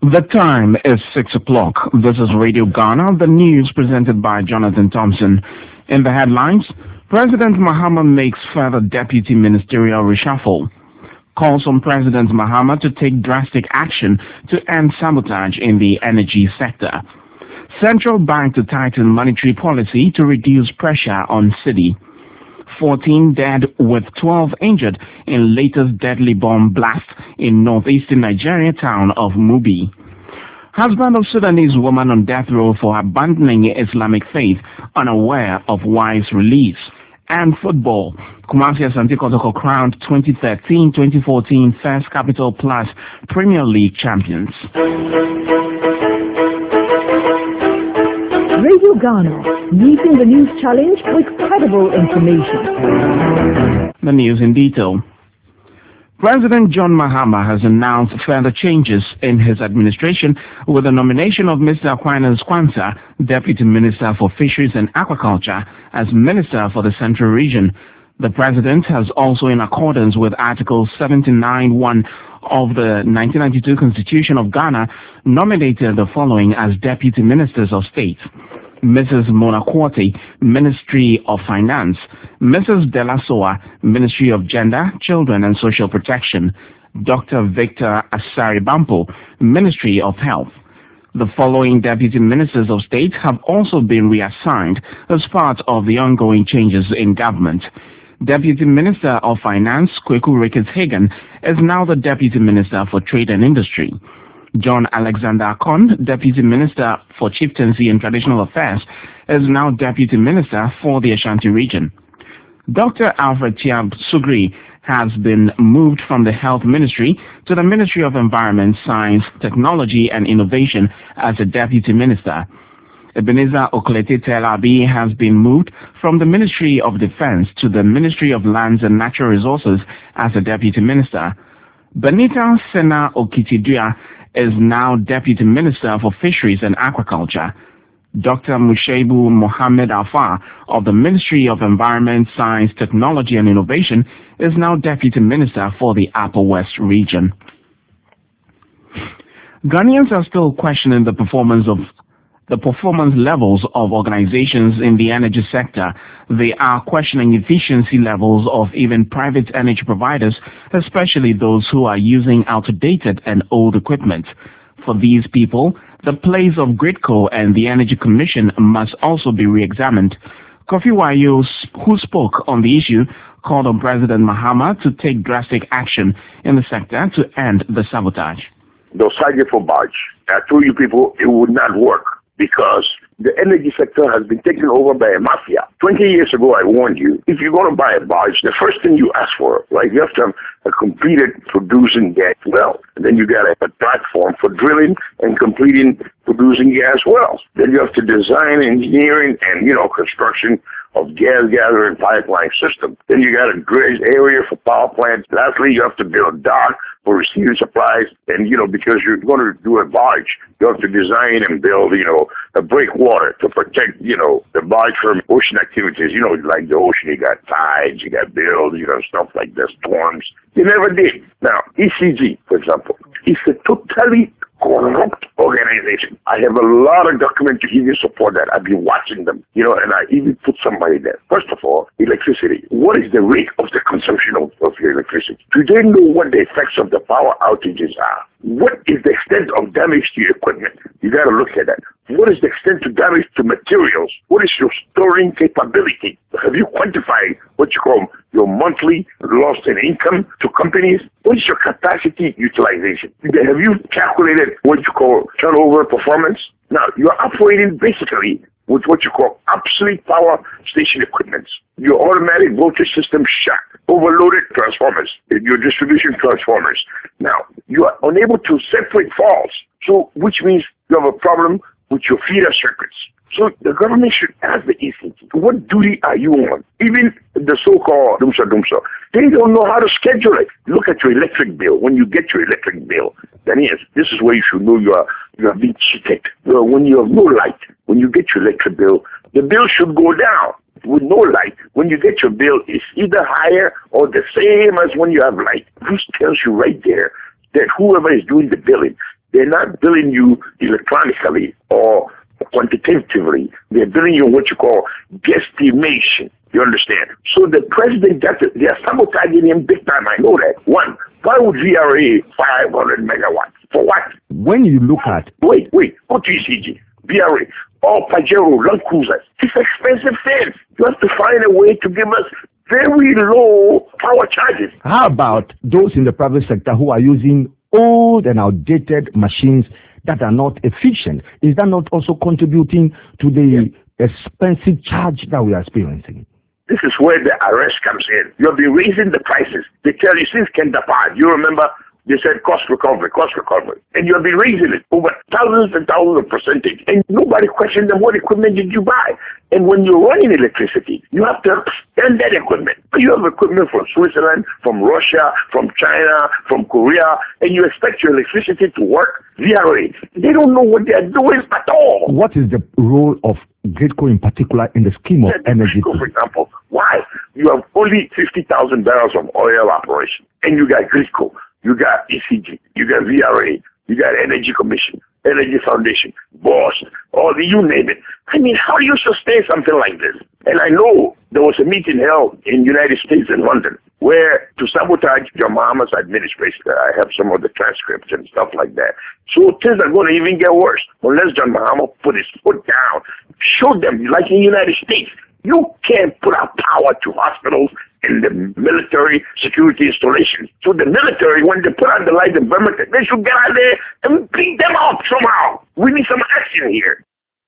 The time is 6 o'clock. This is Radio Ghana, the news presented by Jonathan Thompson. In the headlines, President Mahama makes further deputy ministerial reshuffle. Calls on President Mahama to take drastic action to end sabotage in the energy sector. Central Bank to tighten monetary policy to reduce pressure on cedi. 14 dead with 12 injured in latest deadly bomb blast in northeastern Nigeria town of Mubi. Husband of Sudanese woman on death row for abandoning Islamic faith unaware of wife's release. And football. Kumasi Asante Kotoko crowned 2013-2014 First Capital Plus Premier League champions. Radio Ghana, meeting the news challenge with credible information. The news in detail. President John Mahama has announced further changes in his administration with the nomination of Mr. Aquinas Kwanzaa, Deputy Minister for Fisheries and Aquaculture, as Minister for the Central Region. The President has also, in accordance with Article 79(1) of the 1992 Constitution of Ghana, nominated the following as Deputy Ministers of State: Mrs. Mona Quartey, Ministry of Finance; Mrs. Della Soa, Ministry of Gender, Children and Social Protection; Dr. Victor Asari Bampo, Ministry of Health. The following Deputy Ministers of State have also been reassigned as part of the ongoing changes in government. Deputy Minister of Finance, Kweku Ricketts-Hagan, is now the Deputy Minister for Trade and Industry. John Alexander Akon, Deputy Minister for Chieftaincy and Traditional Affairs, is now Deputy Minister for the Ashanti region. Dr. Alfred Tiab Sugri has been moved from the Health Ministry to the Ministry of Environment, Science, Technology and Innovation as a Deputy Minister. Ebenezer Okolete Telabi has been moved from the Ministry of Defense to the Ministry of Lands and Natural Resources as a Deputy Minister. Benita Sena Okitidua is now Deputy Minister for Fisheries and Aquaculture. Dr. Mushaibu Mohammed Afar of the Ministry of Environment, Science, Technology and Innovation is now Deputy Minister for the Upper West region. Ghanaians are still questioning the performance levels of organizations in the energy sector. They are questioning efficiency levels of even private energy providers, especially those who are using outdated and old equipment. For these people, the place of GRIDCO and the Energy Commission must also be re-examined. Kofi Wayo, who spoke on the issue, called on President Mahama to take drastic action in the sector to end the sabotage. They'll cite it for barge. I told you people it would not work, because the energy sector has been taken over by a mafia. 20 years ago, I warned you, if you're going to buy a barge, the first thing you ask for, right, you have to have a completed producing gas well. And then you got a platform for drilling and completing producing gas wells. Then you have to design engineering and, construction of gas gathering pipeline system. Then you got a dredge area for power plants. Lastly, you have to build a dock for receiving supplies. And, because you're going to do a barge, you have to design and build, a breakwater to protect, the barge from ocean activities. Like the ocean, you got tides, you got bills, stuff like this, storms. You never did. Now, ECG, for example, is a totally corrupt organization. I have a lot of documents to even support that. I've been watching them, and I even put somebody there. First of all, electricity. What is the rate of the consumption of your electricity? Do they know what the effects of the power outages are? What is the extent of damage to your equipment? You got to look at that. What is the extent of damage to materials? What is your storing capability? Have you quantified what you call your monthly loss in income to companies? What is your capacity utilization? Have you calculated what you call turnover performance? Now, you're operating basically with what you call obsolete power station equipment. Your automatic voltage system shut, overloaded transformers, your distribution transformers. Now, you are unable to separate faults, so which means you have a problem with your feeder circuits. So the government should ask the ECG, what duty are you on? Even the so-called dumsa, they don't know how to schedule it. Look at your electric bill. When you get your electric bill, then yes, this is where you should know you are being cheated. Well, when you have no light, when you get your electric bill, the bill should go down. With no light, when you get your bill, it's either higher or the same as when you have light. This tells you right there that whoever is doing the billing They're not billing you electronically or quantitatively. They're billing you what you call guesstimation. You understand? So the president they are sabotaging him big time. I know that. One, why would VRA 500 megawatts? For what? When you look at... Wait. Go to ECG. VRA. All Pajero, Land Cruisers. It's expensive things. You have to find a way to give us very low power charges. How about those in the private sector who are using old and outdated machines that are not efficient? Is that not also contributing to the expensive charge that we are experiencing? This is where the arrest comes in. You'll be raising the prices. They tell you since Kendapar, you remember they said cost recovery. And you'll be raising it over thousands and thousands of percentage. And nobody questioned them, what equipment did you buy? And when you're running electricity, you have to extend that equipment. You have equipment from Switzerland, from Russia, from China, from Korea, and you expect your electricity to work VRA. They don't know what they're doing at all. What is the role of GRIDCO in particular in the scheme of energy? GRIDCO, for example, why? You have only 50,000 barrels of oil operation, and you got GRIDCO. You got ECG, you got VRA, you got Energy Commission, Energy Foundation, BOSS, you name it. I mean, how do you sustain something like this? And I know there was a meeting held in the United States in London where to sabotage John Mahama's administration, I have some of the transcripts and stuff like that. So things are going to even get worse unless John Mahama put his foot down. Show them, like in the United States, you can't put out power to hospitals and the military security installations. So the military, when they put out the light in Birmingham, they should get out there and beat them up somehow. We need some action here.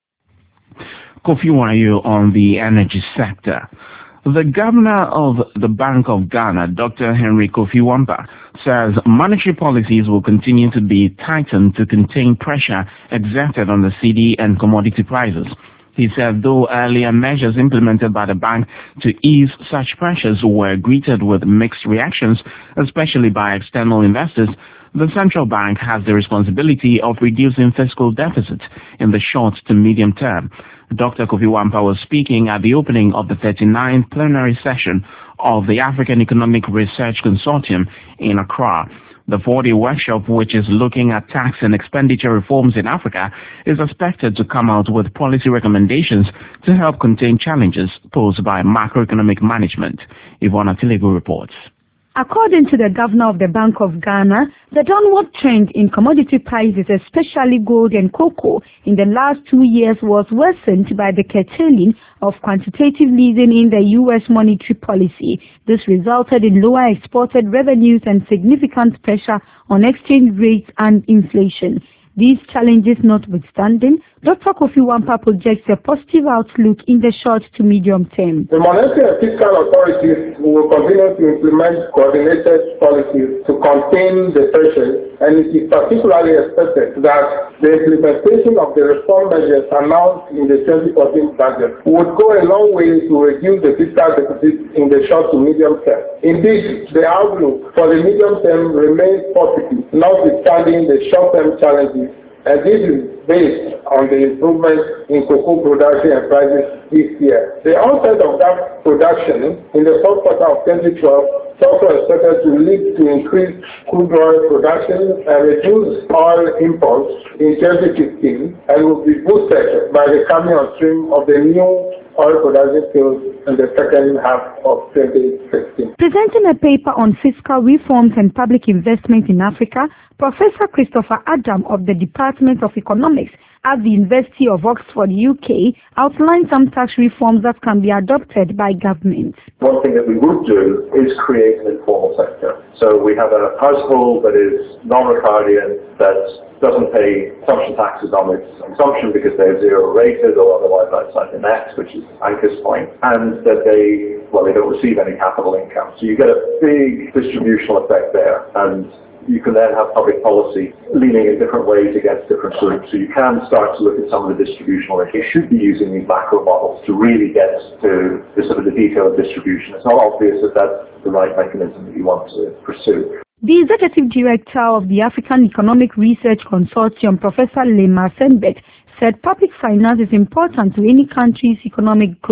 Kofi Wayo on the energy sector. The governor of the Bank of Ghana, Dr. Henry Kofi Wampa, says monetary policies will continue to be tightened to contain pressure exerted on the cedi and commodity prices. He said though earlier measures implemented by the bank to ease such pressures were greeted with mixed reactions, especially by external investors, the central bank has the responsibility of reducing fiscal deficits in the short to medium term. Dr. Kofi Wampa was speaking at the opening of the 39th plenary session of the African Economic Research Consortium in Accra. The 4-day workshop, which is looking at tax and expenditure reforms in Africa, is expected to come out with policy recommendations to help contain challenges posed by macroeconomic management. Yvonne Atilego reports. According to the governor of the Bank of Ghana, the downward trend in commodity prices, especially gold and cocoa, in the last 2 years was worsened by the curtailing of quantitative easing in the U.S. monetary policy. This resulted in lower exported revenues and significant pressure on exchange rates and inflation. These challenges notwithstanding, Dr. Kofi Wampa projects a positive outlook in the short to medium term. The monetary and fiscal authorities will continue to implement coordinated policies to contain the pressures, and it is particularly expected that the implementation of the reform measures announced in the 2014 budget would go a long way to reduce the fiscal deficit in the short to medium term. Indeed, the outlook for the medium term remains positive, notwithstanding the short-term challenges. And this is based on the improvement in cocoa production and prices this year. The onset of that production in the fourth quarter of 2012 is also expected to lead to increased crude oil production and reduce oil imports in 2015 and will be boosted by the coming on stream of the new oil production fields in the second half of 2016. Presenting a paper on fiscal reforms and public investment in Africa, Professor Christopher Adam of the Department of Economics at the University of Oxford, UK, outlined some tax reforms that can be adopted by governments. One thing that we would do is create an informal sector. So we have a household that is non-Ricardian, that doesn't pay consumption taxes on its consumption because they are zero rated or otherwise outside the net, which is Anka's point, and that they don't receive any capital income. So you get a big distributional effect there, and you can then have public policy leaning in different ways against different groups. So you can start to look at some of the distributional. You should be using these macro models to really get to the sort of the detail of distribution. It's not obvious that that's the right mechanism that you want to pursue. The executive director of the African Economic Research Consortium, Professor Lema Senbet, said public finance is important to any country's economic growth.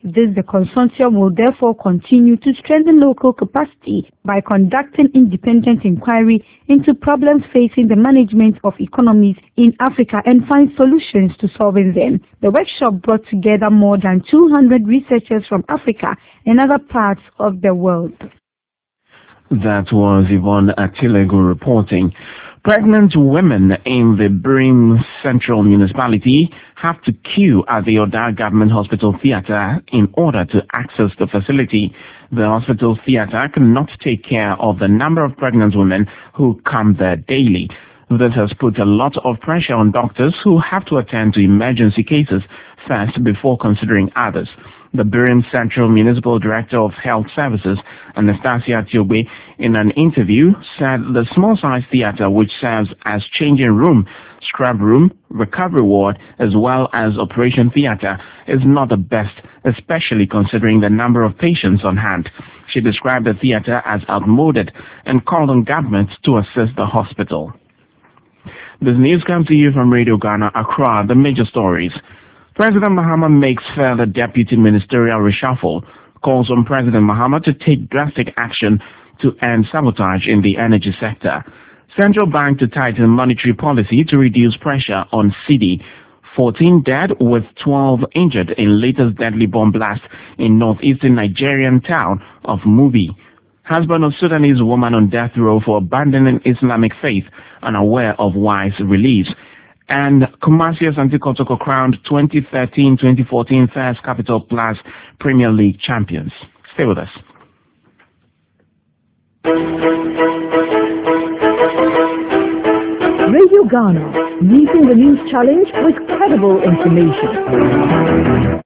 The consortium will therefore continue to strengthen local capacity by conducting independent inquiry into problems facing the management of economies in Africa and find solutions to solving them. The workshop brought together more than 200 researchers from Africa and other parts of the world. That was Yvonne Atilegu reporting. Pregnant women in the Birim Central Municipality have to queue at the Oda Government Hospital Theatre in order to access the facility. The hospital theatre cannot take care of the number of pregnant women who come there daily. This has put a lot of pressure on doctors who have to attend to emergency cases first before considering others. The Birim Central Municipal Director of Health Services, Anastasia Tiobe, in an interview said the small-sized theatre, which serves as changing room, scrub room, recovery ward, as well as operation theatre, is not the best, especially considering the number of patients on hand. She described the theatre as outmoded and called on government to assist the hospital. This news comes to you from Radio Ghana, Accra. The major stories. President Mahama makes further deputy ministerial reshuffle, calls on President Mahama to take drastic action to end sabotage in the energy sector. Central Bank to tighten monetary policy to reduce pressure on cedi. 14 dead with 12 injured in latest deadly bomb blast in northeastern Nigerian town of Mubi. Husband of Sudanese woman on death row for abandoning Islamic faith, unaware of wife's release. And Kumasi Asante Kotoko crowned 2013-2014 First Capital Plus Premier League champions. Stay with us. Radio Ghana, meeting the news challenge with credible information.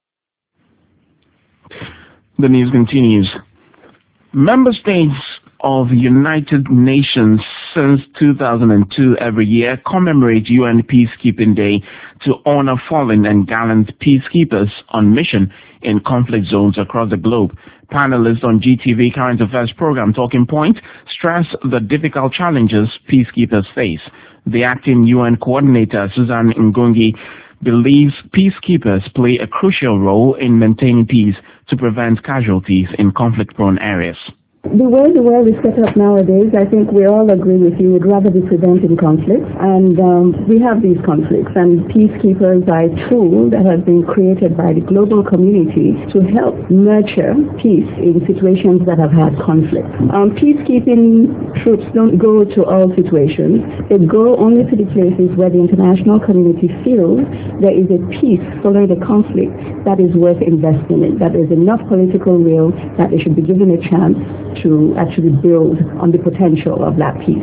The news continues. Member states of United Nations since 2002 every year commemorate UN Peacekeeping Day to honor fallen and gallant peacekeepers on mission in conflict zones across the globe. Panelists on GTV Current Affairs program Talking Point stress the difficult challenges peacekeepers face. The acting UN coordinator, Susan Ngongi, believes peacekeepers play a crucial role in maintaining peace to prevent casualties in conflict-prone areas. The way the world is set up nowadays, I think we all agree with you, would rather be preventing conflicts. And we have these conflicts, and peacekeepers are a tool that has been created by the global community to help nurture peace in situations that have had conflict. Peacekeeping troops don't go to all situations. They go only to the places where the international community feels there is a peace following the conflict that is worth investing in, that there's enough political will that they should be given a chance to actually build on the potential of that peace.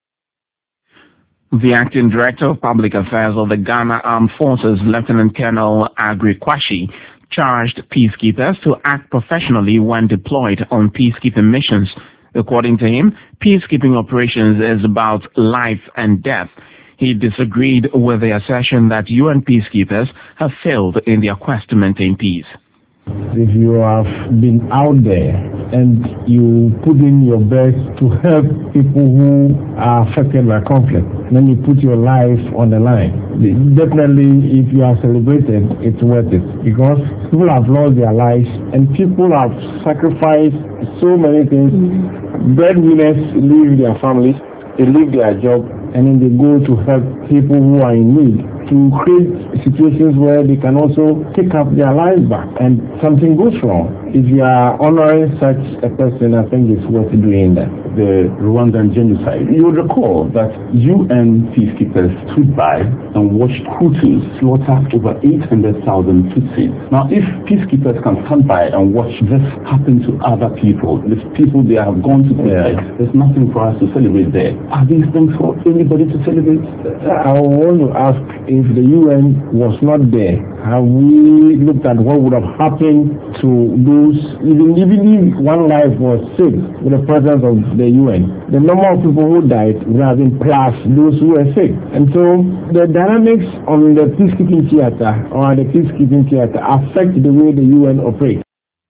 The acting director of public affairs of the Ghana Armed Forces, Lieutenant Colonel Agri Kwashi, charged peacekeepers to act professionally when deployed on peacekeeping missions. According to him, peacekeeping operations is about life and death. He disagreed with the assertion that UN peacekeepers have failed in their quest to maintain peace. If you have been out there and you put in your best to help people who are affected by conflict, then you put your life on the line. Definitely, if you are celebrated, it's worth it, because people have lost their lives and people have sacrificed so many things. Breadwinners leave their families, they leave their job, and then they go to help people who are in need, to create situations where they can also take up their lives back and something goes wrong. If you are honoring such a person, I think it's worth doing that. The Rwandan genocide. You will recall that UN peacekeepers stood by and watched Hutus slaughter over 800,000 Tutsis. Now, if peacekeepers can stand by and watch this happen to other people, these people they have gone to there's nothing for us to celebrate there. Are these things for anybody to celebrate? I want to ask, if the UN was not there, have we looked at what would have happened to those, even if one life was saved with the presence of the UN, the number of people who died would have been plus those who were sick. And so the dynamics on the peacekeeping theater or the peacekeeping theater affect the way the UN operates.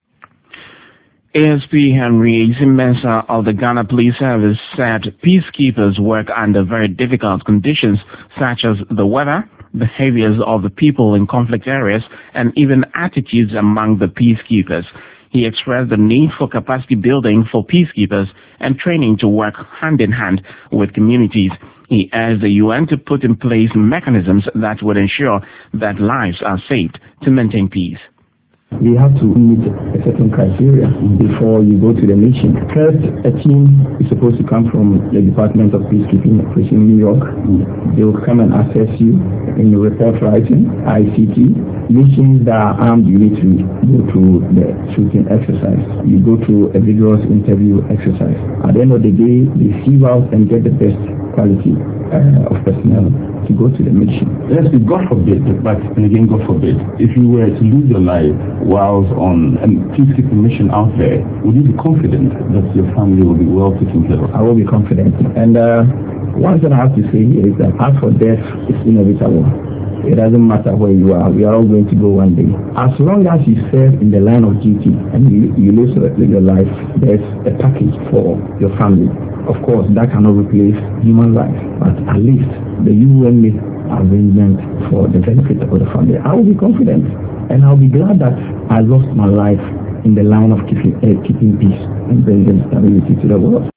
ASP Henry Zimensa of the Ghana Police Service said peacekeepers work under very difficult conditions such as the weather, behaviors of the people in conflict areas, and even attitudes among the peacekeepers. He expressed the need for capacity building for peacekeepers and training to work hand in hand with communities. He urged the UN to put in place mechanisms that would ensure that lives are saved to maintain peace. We have to meet a certain criteria before you go to the mission. First, a team is supposed to come from the Department of Peacekeeping Operation New York. They will come and assess you in your report writing, ICT. Missions that are armed, you need to go through the shooting exercise. You go through a vigorous interview exercise. At the end of the day, they see you out and get the best quality of personnel to go to the mission. Yes, God forbid, but again, God forbid, if you were to lose your life whilst on a peacekeeping mission out there, would you be confident that your family will be well taken care of? I will be confident. And one thing I have to say here is that as for death, it's inevitable. It doesn't matter where you are. We are all going to go one day. As long as you serve in the line of duty and you lose your life, there's a package for your family. Of course, that cannot replace human life, but at least the UN made arrangement for the benefit of the family. I will be confident, and I'll be glad that I lost my life in the line of keeping peace and bringing stability to the world.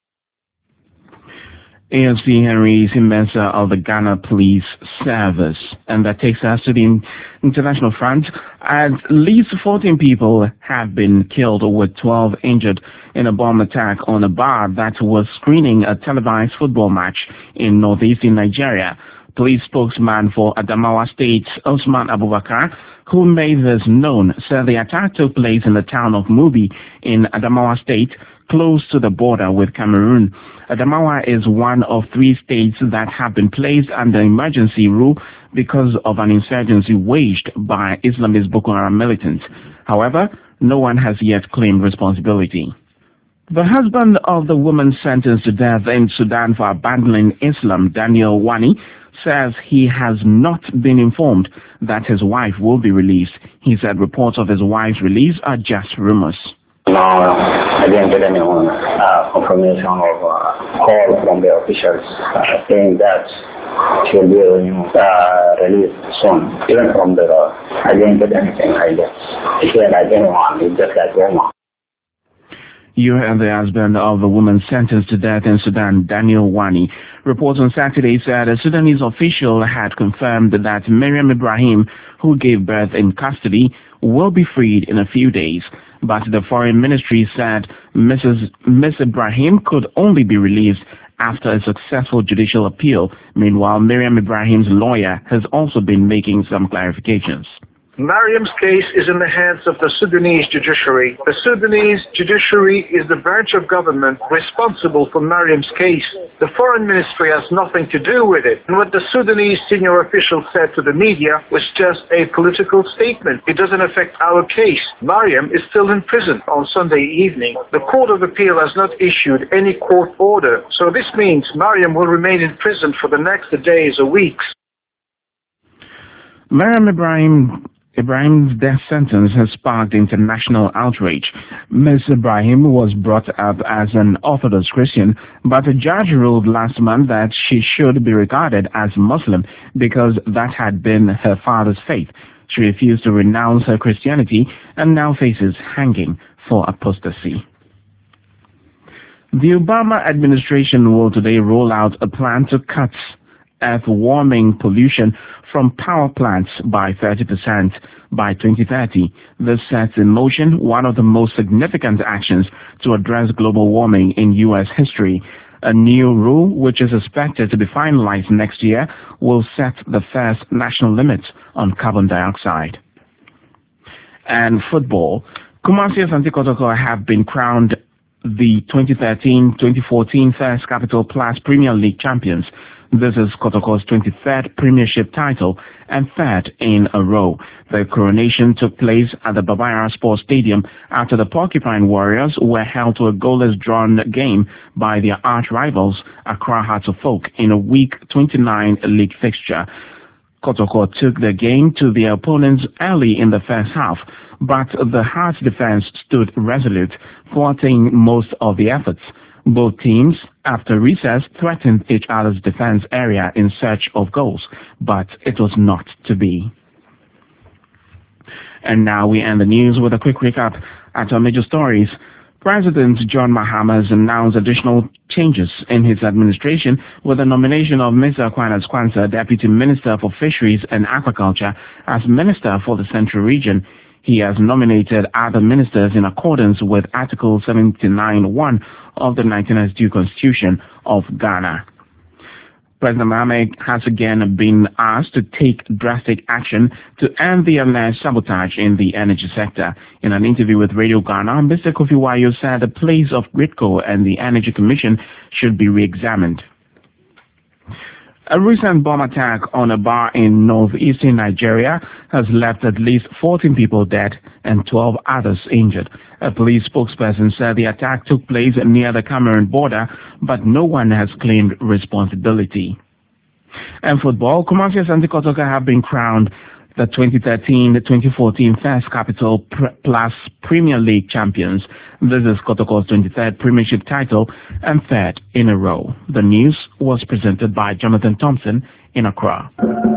AFC Henry Simbensa of the Ghana Police Service. And that takes us to the international front. At least 14 people have been killed with 12 injured in a bomb attack on a bar that was screening a televised football match in northeastern Nigeria. Police spokesman for Adamawa State, Osman Abubakar, who made this known, said the attack took place in the town of Mubi in Adamawa State, close to the border with Cameroon. Adamawa is one of 3 states that have been placed under emergency rule because of an insurgency waged by Islamist Boko Haram militants. However, no one has yet claimed responsibility. The husband of the woman sentenced to death in Sudan for abandoning Islam, Daniel Wani, says he has not been informed that his wife will be released. He said reports of his wife's release are just rumors. No, I didn't get any confirmation of call from the officials saying that she'll be released soon. Even from the I didn't get anything. I just feel like anyone. It's just like Roma. You heard the husband of the woman sentenced to death in Sudan, Daniel Wani. Reports on Saturday said a Sudanese official had confirmed that Miriam Ibrahim, who gave birth in custody, will be freed in a few days. But the foreign ministry said Miss Ibrahim could only be released after a successful judicial appeal. Meanwhile, Miriam Ibrahim's lawyer has also been making some clarifications. Mariam's case is in the hands of the Sudanese judiciary. The Sudanese judiciary is the branch of government responsible for Mariam's case. The foreign ministry has nothing to do with it. And what the Sudanese senior official said to the media was just a political statement. It doesn't affect our case. Mariam is still in prison on Sunday evening. The Court of Appeal has not issued any court order. So this means Mariam will remain in prison for the next days or weeks. Miriam Ibrahim's death sentence has sparked international outrage. Ms. Ibrahim was brought up as an Orthodox Christian, but a judge ruled last month that she should be regarded as Muslim because that had been her father's faith. She refused to renounce her Christianity and now faces hanging for apostasy. The Obama administration will today roll out a plan to cut earth-warming pollution from power plants by 30% by 2030. This sets in motion one of the most significant actions to address global warming in U.S. history. A new rule, which is expected to be finalized next year, will set the first national limits on carbon dioxide. And football. Kumasi Asante Kotoko have been crowned the 2013-2014 First Capital Plus Premier League champions. This is Kotoko's 23rd premiership title and 3rd in a row. The coronation took place at the Babayara Sports Stadium after the Porcupine Warriors were held to a goalless drawn game by their arch-rivals Accra Hearts of Oak in a Week 29 league fixture. Kotoko took the game to their opponents early in the first half, but the Hearts defense stood resolute, thwarting most of the efforts. Both teams, after recess, threatened each other's defense area in search of goals, but it was not to be. And now we end the news with a quick recap at our major stories. President John Mahama has announced additional changes in his administration with the nomination of Mr. Aquinas Quansah, Deputy Minister for Fisheries and Aquaculture, as Minister for the Central Region. He has nominated other ministers in accordance with Article 79(1) of the 1992 Constitution of Ghana. President Mahama has again been asked to take drastic action to end the alleged sabotage in the energy sector. In an interview with Radio Ghana, Mr. Kofi Wayo said the place of GRIDCO and the Energy Commission should be re-examined. A recent bomb attack on a bar in northeastern Nigeria has left at least 14 people dead and 12 others injured. A police spokesperson said the attack took place near the Cameroon border, but no one has claimed responsibility. And football, Kumasi Asante Kotoko have been crowned the 2013-2014 First Capital Plus Premier League champions. This is Kotoko's 23rd Premiership title and third in a row. The news was presented by Jonathan Thompson in Accra.